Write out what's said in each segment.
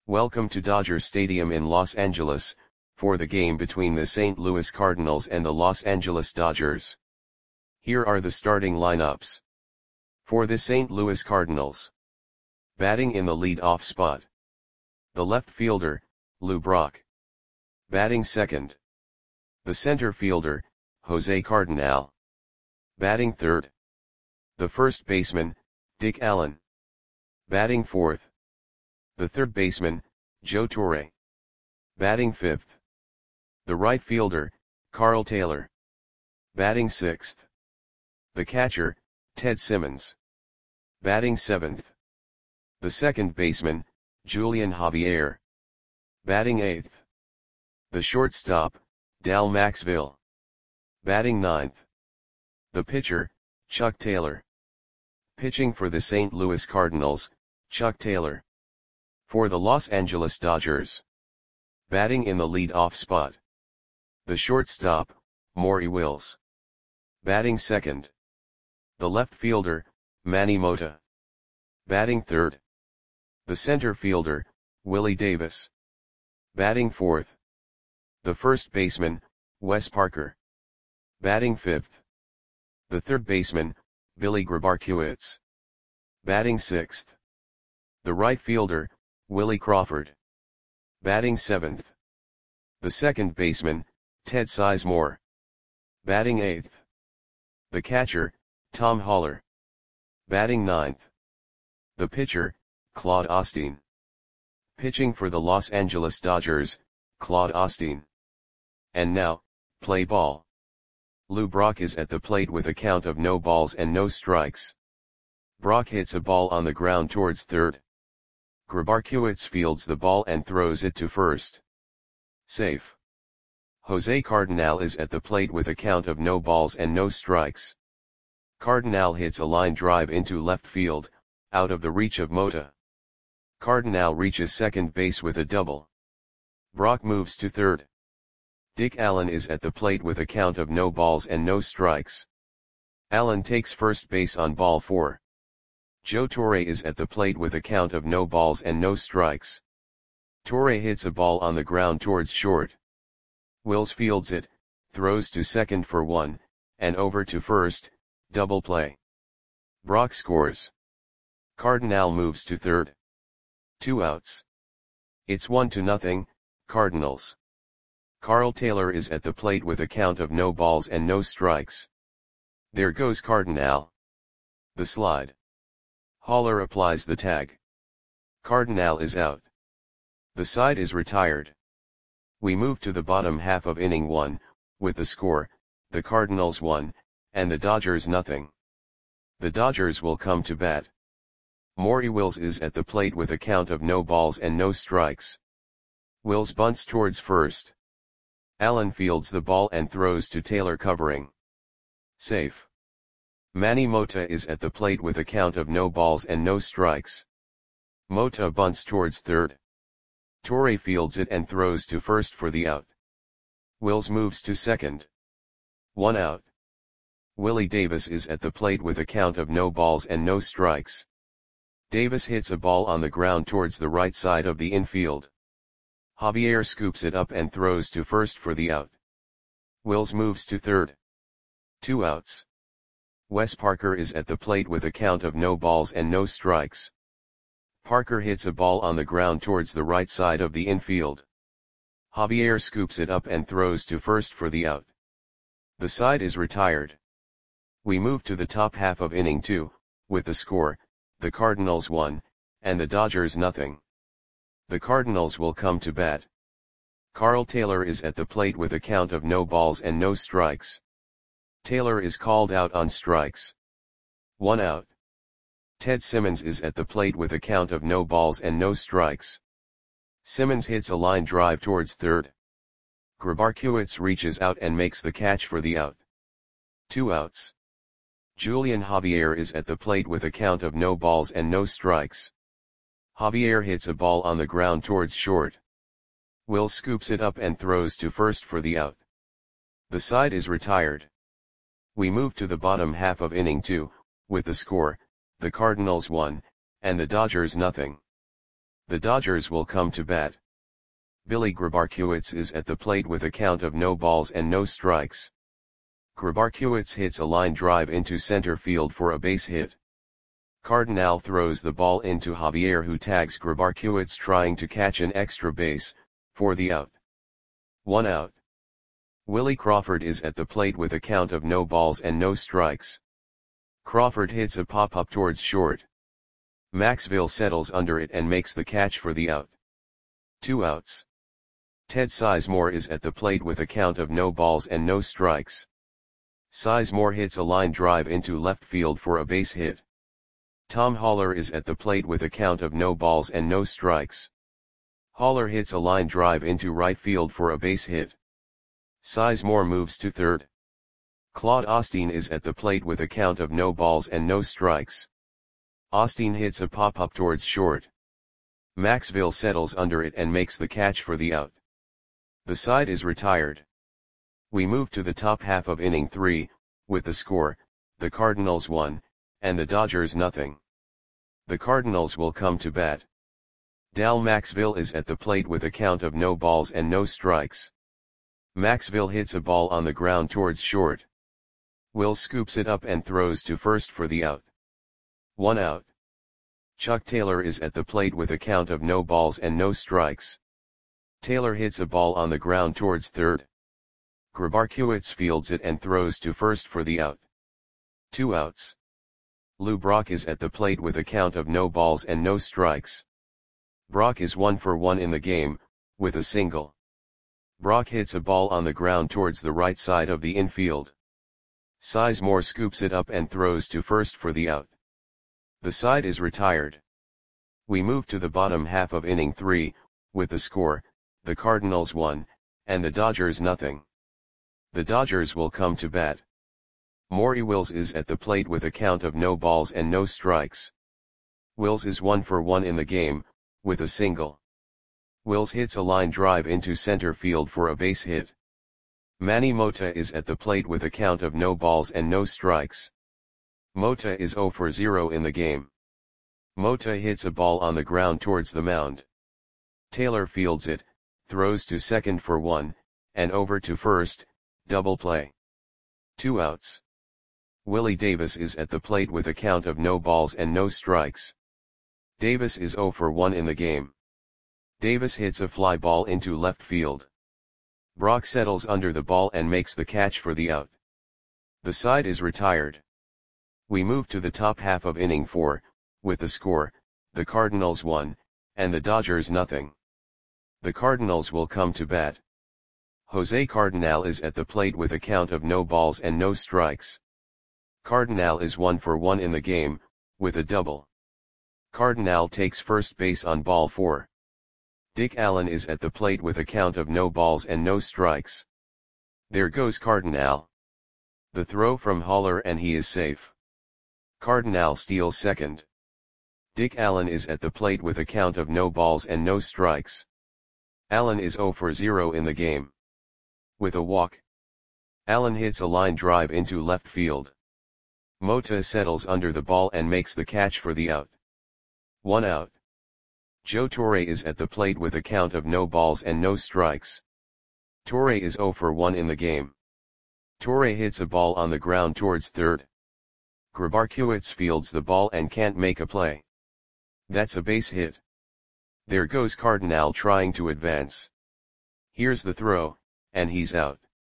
Welcome to Dodger Stadium in Los Angeles, for the game between the St. Louis Cardinals and the Los Angeles Dodgers. Here are the starting lineups. For the St. Louis Cardinals. Batting in the lead-off spot. The left fielder, Lou Brock. Batting second. The center fielder, Jose Cardinal. Batting third. The first baseman, Dick Allen. Batting fourth. The third baseman, Joe Torre. Batting fifth. The right fielder, Carl Taylor. Batting sixth. The catcher, Ted Simmons. Batting seventh. The second baseman, Julian Javier. Batting eighth. The shortstop, Dal Maxville. Batting ninth. The pitcher, Chuck Taylor. Pitching for the St. Louis Cardinals, Chuck Taylor. For the Los Angeles Dodgers. Batting in the lead-off spot. The shortstop, Maury Wills. Batting second. The left fielder, Manny Mota. Batting third. The center fielder, Willie Davis. Batting fourth. The first baseman, Wes Parker. Batting fifth. The third baseman, Billy Grabarkewitz. Batting sixth. The right fielder, Willie Crawford. Batting seventh. The second baseman, Ted Sizemore. Batting eighth. The catcher, Tom Haller. Batting ninth. The pitcher, Claude Osteen. Pitching for the Los Angeles Dodgers, Claude Osteen. And now, play ball. Lou Brock is at the plate with a count of no balls and no strikes. Brock hits a ball on the ground towards third. Grabarkewitz fields the ball and throws it to first. Safe. Jose Cardinal is at the plate with a count of no balls and no strikes. Cardinal hits a line drive into left field, out of the reach of Mota. Cardinal reaches second base with a double. Brock moves to third. Dick Allen is at the plate with a count of no balls and no strikes. Allen takes first base on ball 4. Joe Torre is at the plate with a count of no balls and no strikes. Torre hits a ball on the ground towards short. Wills fields it, throws to second for 1, and over to first, double play. Brock scores. Cardinal moves to third. 2 outs. It's 1-0, Cardinals. Carl Taylor is at the plate with a count of no balls and no strikes. There goes Cardinal. The slide. Haller applies the tag. Cardinal is out. The side is retired. We move to the bottom half of inning 1, with the score, the Cardinals 1, and the Dodgers 0. The Dodgers will come to bat. Maury Wills is at the plate with a count of no balls and no strikes. Wills bunts towards first. Allen fields the ball and throws to Taylor covering. Safe. Manny Mota is at the plate with a count of no balls and no strikes. Mota bunts towards third. Torre fields it and throws to first for the out. Wills moves to second. 1 out. Willie Davis is at the plate with a count of no balls and no strikes. Davis hits a ball on the ground towards the right side of the infield. Javier scoops it up and throws to first for the out. Wills moves to third. 2 outs. Wes Parker is at the plate with a count of no balls and no strikes. Parker hits a ball on the ground towards the right side of the infield. Javier scoops it up and throws to first for the out. The side is retired. We move to the top half of inning 2, with the score, the Cardinals 1, and the Dodgers 0. The Cardinals will come to bat. Carl Taylor is at the plate with a count of no balls and no strikes. Taylor is called out on strikes. 1 out. Ted Simmons is at the plate with a count of no balls and no strikes. Simmons hits a line drive towards third. Grabarkewitz reaches out and makes the catch for the out. 2 outs. Julian Javier is at the plate with a count of no balls and no strikes. Javier hits a ball on the ground towards short. Wills scoops it up and throws to first for the out. The side is retired. We move to the bottom half of inning 2, with the score, the Cardinals 1, and the Dodgers 0. The Dodgers will come to bat. Billy Grabarkewicz is at the plate with a count of no balls and no strikes. Grabarkewicz hits a line drive into center field for a base hit. Cardinal throws the ball into Javier, who tags Grabarkewicz trying to catch an extra base, for the out. 1 out. Willie Crawford is at the plate with a count of no balls and no strikes. Crawford hits a pop-up towards short. Maxville settles under it and makes the catch for the out. 2 outs. Ted Sizemore is at the plate with a count of no balls and no strikes. Sizemore hits a line drive into left field for a base hit. Tom Haller is at the plate with a count of no balls and no strikes. Haller hits a line drive into right field for a base hit. Sizemore moves to third. Claude Osteen is at the plate with a count of no balls and no strikes. Osteen hits a pop-up towards short. Maxville settles under it and makes the catch for the out. The side is retired. We move to the top half of inning 3, with the score, the Cardinals 1, and the Dodgers nothing. The Cardinals will come to bat. Dal Maxville is at the plate with a count of no balls and no strikes. Maxville hits a ball on the ground towards short. Will scoops it up and throws to first for the out. 1 out. Chuck Taylor is at the plate with a count of no balls and no strikes. Taylor hits a ball on the ground towards third. Grabarkewicz fields it and throws to first for the out. 2 outs. Lou Brock is at the plate with a count of no balls and no strikes. Brock is 1 for 1 in the game, with a single. Brock hits a ball on the ground towards the right side of the infield. Sizemore scoops it up and throws to first for the out. The side is retired. We move to the bottom half of inning 3, with the score, the Cardinals 1, and the Dodgers nothing. The Dodgers will come to bat. Maury Wills is at the plate with a count of no balls and no strikes. Wills is 1 for 1 in the game, with a single. Wills hits a line drive into center field for a base hit. Manny Mota is at the plate with a count of no balls and no strikes. Mota is 0 for 0 in the game. Mota hits a ball on the ground towards the mound. Taylor fields it, throws to second for 1, and over to first, double play. 2 outs. Willie Davis is at the plate with a count of no balls and no strikes. Davis is 0 for 1 in the game. Davis hits a fly ball into left field. Brock settles under the ball and makes the catch for the out. The side is retired. We move to the top half of inning 4, with the score, the Cardinals 1, and the Dodgers nothing. The Cardinals will come to bat. Jose Cardinal is at the plate with a count of no balls and no strikes. Cardinal is 1 for 1 in the game, with a double. Cardinal takes first base on ball 4. Dick Allen is at the plate with a count of no balls and no strikes. There goes Cardinal. The throw from Haller and he is safe. Cardinal steals second. Dick Allen is at the plate with a count of no balls and no strikes. Allen is 0 for 0 in the game. With a walk. Allen hits a line drive into left field. Mota settles under the ball and makes the catch for the out. 1 out. Joe Torre is at the plate with a count of no balls and no strikes. Torre is 0 for 1 in the game. Torre hits a ball on the ground towards third. Grabarkewicz fields the ball and can't make a play. That's a base hit. There goes Cardinal trying to advance. Here's the throw, and he's out.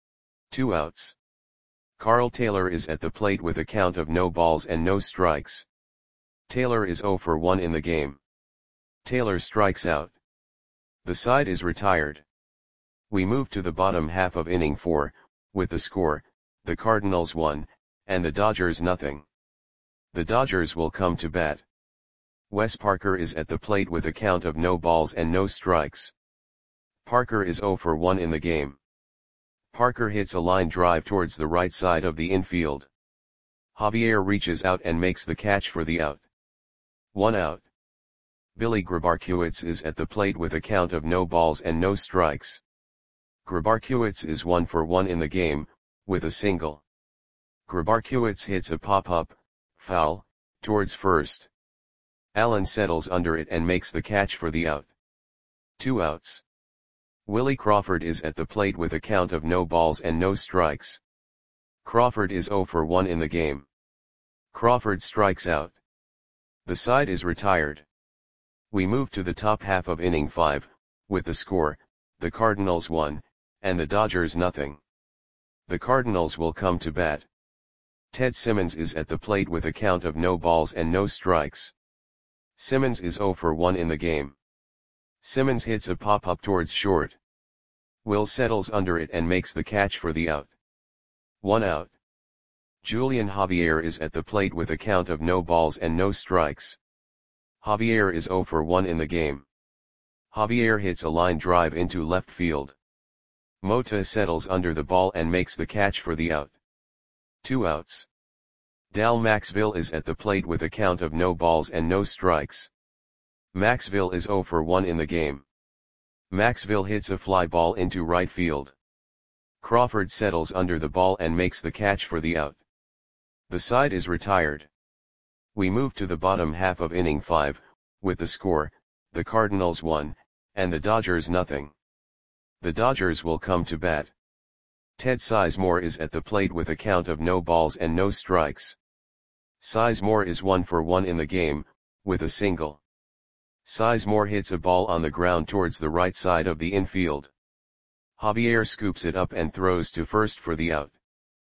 2 outs. Carl Taylor is at the plate with a count of no balls and no strikes. Taylor is 0 for 1 in the game. Taylor strikes out. The side is retired. We move to the bottom half of inning 4, with the score, the Cardinals 1, and the Dodgers nothing. The Dodgers will come to bat. Wes Parker is at the plate with a count of no balls and no strikes. Parker is 0 for 1 in the game. Parker hits a line drive towards the right side of the infield. Javier reaches out and makes the catch for the out. 1 out. Billy Grabarkewicz is at the plate with a count of no balls and no strikes. Grabarkewicz is 1 for 1 in the game, with a single. Grabarkewicz hits a pop-up, foul, towards first. Allen settles under it and makes the catch for the out. 2 outs. Willie Crawford is at the plate with a count of no balls and no strikes. Crawford is 0 for 1 in the game. Crawford strikes out. The side is retired. We move to the top half of inning 5, with the score, the Cardinals 1, and the Dodgers nothing. The Cardinals will come to bat. Ted Simmons is at the plate with a count of no balls and no strikes. Simmons is 0 for 1 in the game. Simmons hits a pop-up towards short. Will settles under it and makes the catch for the out. 1 out. Julian Javier is at the plate with a count of no balls and no strikes. Javier is 0 for 1 in the game. Javier hits a line drive into left field. Mota settles under the ball and makes the catch for the out. 2 outs. Dal Maxville is at the plate with a count of no balls and no strikes. Maxville is 0 for 1 in the game. Maxville hits a fly ball into right field. Crawford settles under the ball and makes the catch for the out. The side is retired. We move to the bottom half of inning 5, with the score, the Cardinals 1, and the Dodgers nothing. The Dodgers will come to bat. Ted Sizemore is at the plate with a count of no balls and no strikes. Sizemore is 1 for 1 in the game, with a single. Sizemore hits a ball on the ground towards the right side of the infield. Javier scoops it up and throws to first for the out.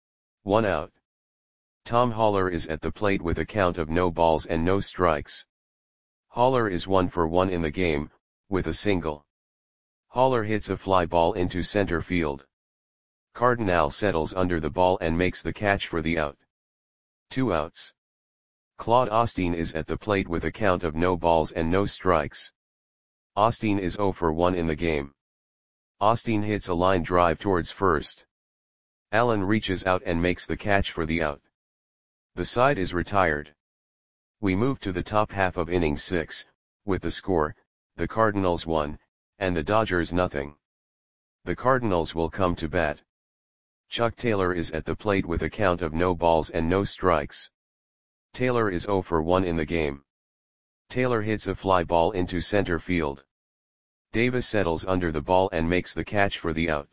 1 out. Tom Haller is at the plate with a count of no balls and no strikes. Haller is 1 for 1 in the game, with a single. Haller hits a fly ball into center field. Cardinal settles under the ball and makes the catch for the out. 2 outs. Claude Osteen is at the plate with a count of no balls and no strikes. Osteen is 0 for 1 in the game. Osteen hits a line drive towards first. Allen reaches out and makes the catch for the out. The side is retired. We move to the top half of inning 6, with the score, the Cardinals 1, and the Dodgers nothing. The Cardinals will come to bat. Chuck Taylor is at the plate with a count of no balls and no strikes. Taylor is 0 for 1 in the game. Taylor hits a fly ball into center field. Davis settles under the ball and makes the catch for the out.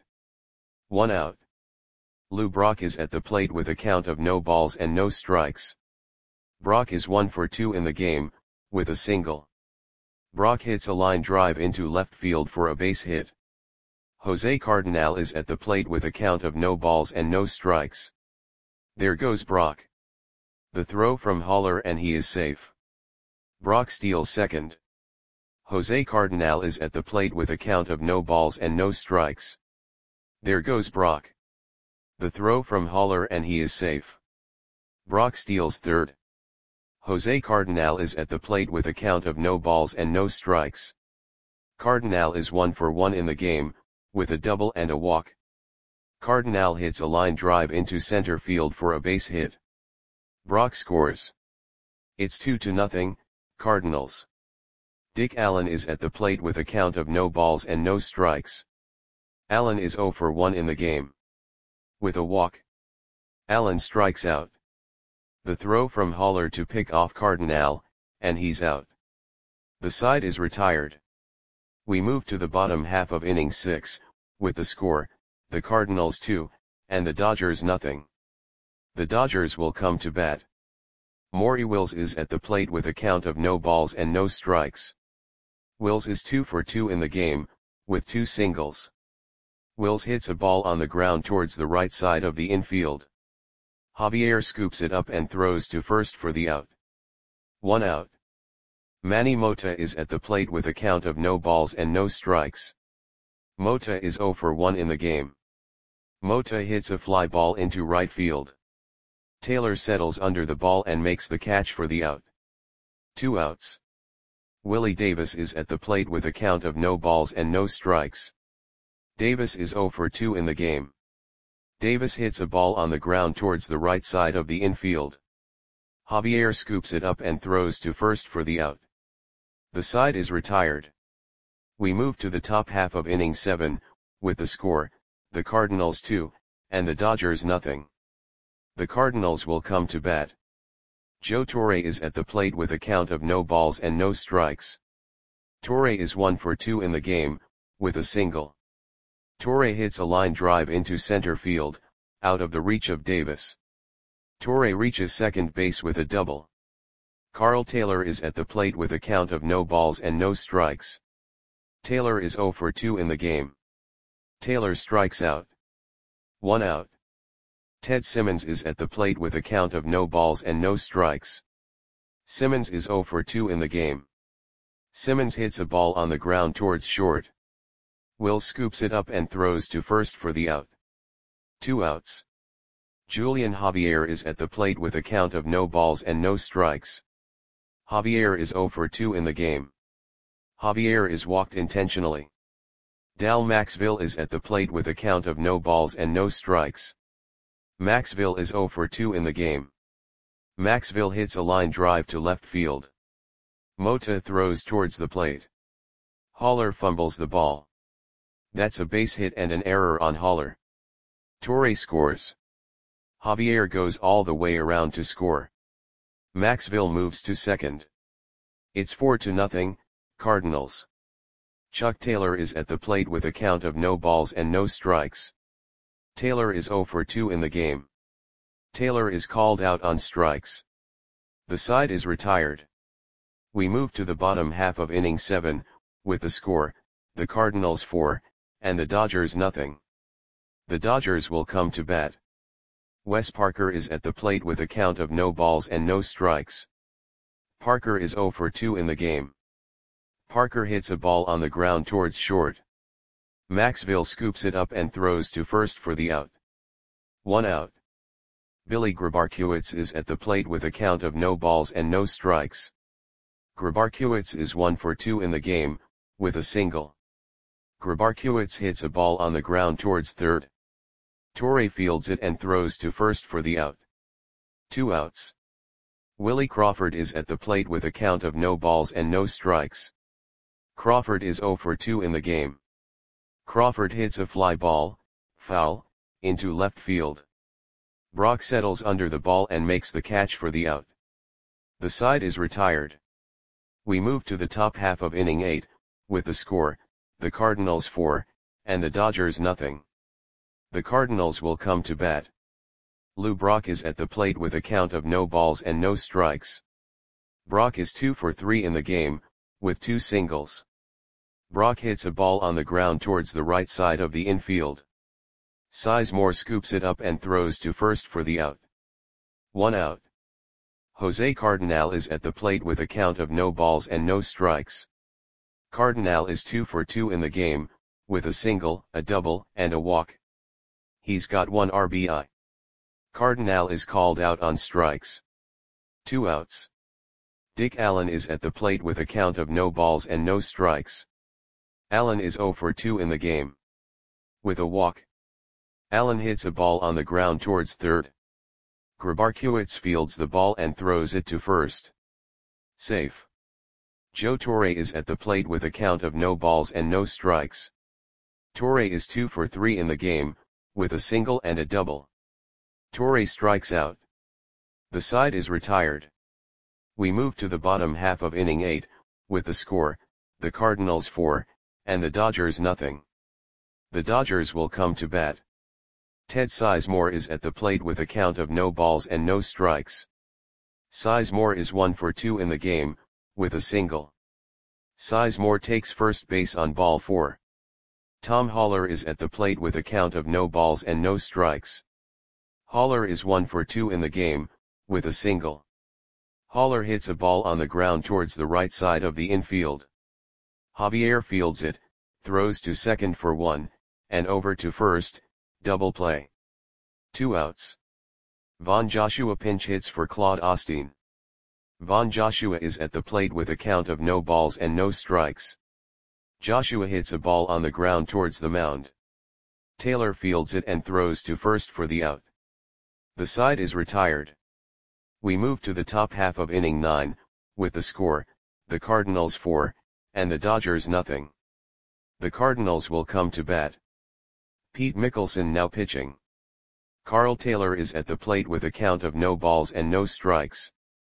1 out. Lou Brock is at the plate with a count of no balls and no strikes. Brock is 1 for 2 in the game, with a single. Brock hits a line drive into left field for a base hit. Jose Cardinal is at the plate with a count of no balls and no strikes. There goes Brock. The throw from Haller and he is safe. Brock steals second. Jose Cardinal is at the plate with a count of no balls and no strikes. There goes Brock. The throw from Haller and he is safe. Brock steals third. Jose Cardinal is at the plate with a count of no balls and no strikes. Cardinal is 1 for 1 in the game, with a double and a walk. Cardinal hits a line drive into center field for a base hit. Brock scores. It's 2-0, Cardinals. Dick Allen is at the plate with a count of no balls and no strikes. Allen is 0 for 1 in the game. With a walk. Allen strikes out. The throw from Haller to pick off Cardinal, and he's out. The side is retired. We move to the bottom half of inning 6, with the score, the Cardinals 2, and the Dodgers nothing. The Dodgers will come to bat. Maury Wills is at the plate with a count of no balls and no strikes. Wills is 2 for 2 in the game, with 2 singles. Wills hits a ball on the ground towards the right side of the infield. Javier scoops it up and throws to first for the out. 1 out. Manny Mota is at the plate with a count of no balls and no strikes. Mota is 0 for 1 in the game. Mota hits a fly ball into right field. Taylor settles under the ball and makes the catch for the out. 2 outs. Willie Davis is at the plate with a count of no balls and no strikes. Davis is 0 for 2 in the game. Davis hits a ball on the ground towards the right side of the infield. Javier scoops it up and throws to first for the out. The side is retired. We move to the top half of inning 7, with the score, the Cardinals 2, and the Dodgers nothing. The Cardinals will come to bat. Joe Torre is at the plate with a count of no balls and no strikes. Torre is 1 for 2 in the game, with a single. Torre hits a line drive into center field, out of the reach of Davis. Torre reaches second base with a double. Carl Taylor is at the plate with a count of no balls and no strikes. Taylor is 0 for 2 in the game. Taylor strikes out. 1 out. Ted Simmons is at the plate with a count of no balls and no strikes. Simmons is 0 for 2 in the game. Simmons hits a ball on the ground towards short. Will scoops it up and throws to first for the out. 2 outs. Julian Javier is at the plate with a count of no balls and no strikes. Javier is 0 for 2 in the game. Javier is walked intentionally. Dal Maxville is at the plate with a count of no balls and no strikes. Maxville is 0 for 2 in the game. Maxville hits a line drive to left field. Mota throws towards the plate. Haller fumbles the ball. That's a base hit and an error on Haller. Torre scores. Javier goes all the way around to score. Maxville moves to second. It's 4-0, Cardinals. Chuck Taylor is at the plate with a count of no balls and no strikes. Taylor is 0 for 2 in the game. Taylor is called out on strikes. The side is retired. We move to the bottom half of inning 7, with the score, the Cardinals 4, and the Dodgers nothing. The Dodgers will come to bat. Wes Parker is at the plate with a count of no balls and no strikes. Parker is 0 for 2 in the game. Parker hits a ball on the ground towards short. Maxville scoops it up and throws to first for the out. 1 out. Billy Grabarkiewicz is at the plate with a count of no balls and no strikes. Grabarkiewicz is 1 for 2 in the game, with a single. Grabarkiewicz hits a ball on the ground towards third. Torre fields it and throws to first for the out. 2 outs. Willie Crawford is at the plate with a count of no balls and no strikes. Crawford is 0 for 2 in the game. Crawford hits a fly ball, foul, into left field. Brock settles under the ball and makes the catch for the out. The side is retired. We move to the top half of inning 8, with the score, the Cardinals 4, and the Dodgers nothing. The Cardinals will come to bat. Lou Brock is at the plate with a count of no balls and no strikes. Brock is 2 for 3 in the game, with 2 singles. Brock hits a ball on the ground towards the right side of the infield. Sizemore scoops it up and throws to first for the out. 1 out. Jose Cardinal is at the plate with a count of no balls and no strikes. Cardinal is 2 for 2 in the game, with a single, a double, and a walk. He's got 1 RBI. Cardinal is called out on strikes. 2 outs. Dick Allen is at the plate with a count of no balls and no strikes. Allen is 0 for 2 in the game. With a walk. Allen hits a ball on the ground towards third. Grabarkiewicz fields the ball and throws it to first. Safe. Joe Torre is at the plate with a count of no balls and no strikes. Torre is 2 for 3 in the game, with a single and a double. Torre strikes out. The side is retired. We move to the bottom half of inning 8, with the score, the Cardinals 4, and the Dodgers nothing. The Dodgers will come to bat. Ted Sizemore is at the plate with a count of no balls and no strikes. Sizemore is 1 for 2 in the game, with a single. Sizemore takes first base on ball 4. Tom Haller is at the plate with a count of no balls and no strikes. Haller is 1 for 2 in the game, with a single. Haller hits a ball on the ground towards the right side of the infield. Javier fields it, throws to second for 1, and over to first, double play. 2 outs. Von Joshua pinch hits for Claude Osteen. Von Joshua is at the plate with a count of no balls and no strikes. Joshua hits a ball on the ground towards the mound. Taylor fields it and throws to first for the out. The side is retired. We move to the top half of inning 9, with the score, the Cardinals 4, and the Dodgers nothing. The Cardinals will come to bat. Pete Mickelson now pitching. Carl Taylor is at the plate with a count of no balls and no strikes.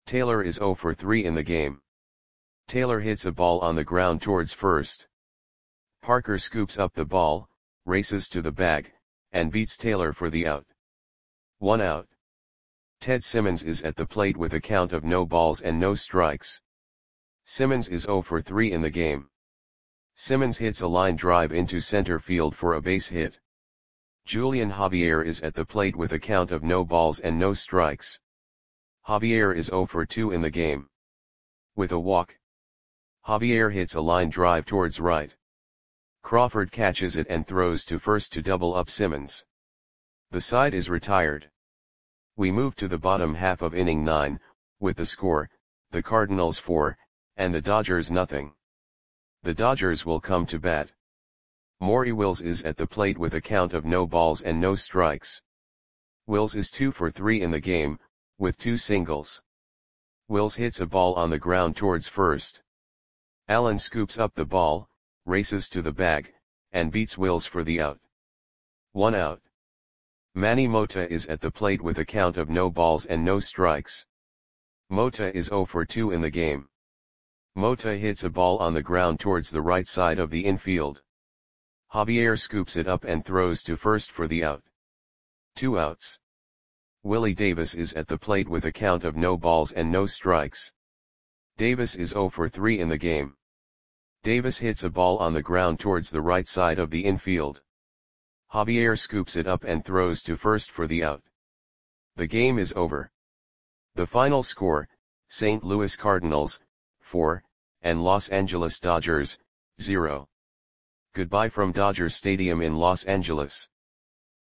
Taylor is 0 for 3 in the game. Taylor hits a ball on the ground towards first. Parker scoops up the ball, races to the bag, and beats Taylor for the out. 1 out. Ted Simmons is at the plate with a count of no balls and no strikes. Simmons is 0 for 3 in the game. Simmons hits a line drive into center field for a base hit. Julian Javier is at the plate with a count of no balls and no strikes. Javier is 0 for 2 in the game. With a walk, Javier hits a line drive towards right. Crawford catches it and throws to first to double up Simmons. The side is retired. We move to the bottom half of inning 9, with the score, the Cardinals 4, and the Dodgers nothing. The Dodgers will come to bat. Maury Wills is at the plate with a count of no balls and no strikes. Wills is 2 for 3 in the game, with 2 singles. Wills hits a ball on the ground towards first. Allen scoops up the ball, races to the bag, and beats Wills for the out. 1 out. Manny Mota is at the plate with a count of no balls and no strikes. Mota is 0 for 2 in the game. Mota hits a ball on the ground towards the right side of the infield. Javier scoops it up and throws to first for the out. 2 outs. Willie Davis is at the plate with a count of no balls and no strikes. Davis is 0 for 3 in the game. Davis hits a ball on the ground towards the right side of the infield. Javier scoops it up and throws to first for the out. The game is over. The final score, St. Louis Cardinals, 4, and Los Angeles Dodgers, 0. Goodbye from Dodger Stadium in Los Angeles.